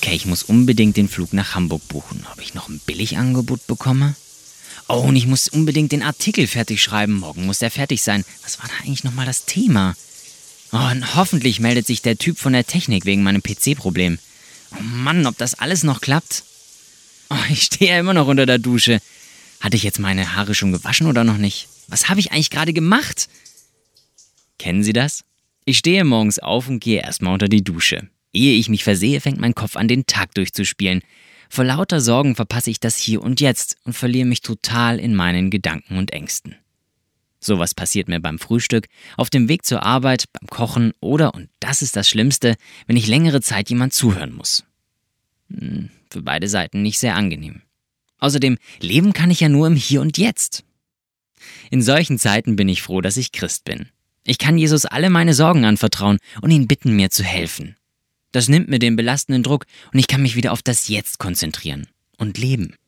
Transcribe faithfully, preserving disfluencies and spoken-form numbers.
Okay, ich muss unbedingt den Flug nach Hamburg buchen. Ob ich noch ein Billigangebot bekomme? Oh, und ich muss unbedingt den Artikel fertig schreiben. Morgen muss der fertig sein. Was war da eigentlich nochmal das Thema? Oh, und hoffentlich meldet sich der Typ von der Technik wegen meinem P C-Problem. Oh Mann, ob das alles noch klappt? Oh, ich stehe ja immer noch unter der Dusche. Hatte ich jetzt meine Haare schon gewaschen oder noch nicht? Was habe ich eigentlich gerade gemacht? Kennen Sie das? Ich stehe morgens auf und gehe erstmal unter die Dusche. Ehe ich mich versehe, fängt mein Kopf an, den Tag durchzuspielen. Vor lauter Sorgen verpasse ich das Hier und Jetzt und verliere mich total in meinen Gedanken und Ängsten. Sowas passiert mir beim Frühstück, auf dem Weg zur Arbeit, beim Kochen oder, und das ist das Schlimmste, wenn ich längere Zeit jemand zuhören muss. Hm, für beide Seiten nicht sehr angenehm. Außerdem, leben kann ich ja nur im Hier und Jetzt. In solchen Zeiten bin ich froh, dass ich Christ bin. Ich kann Jesus alle meine Sorgen anvertrauen und ihn bitten, mir zu helfen. Das nimmt mir den belastenden Druck und ich kann mich wieder auf das Jetzt konzentrieren und leben.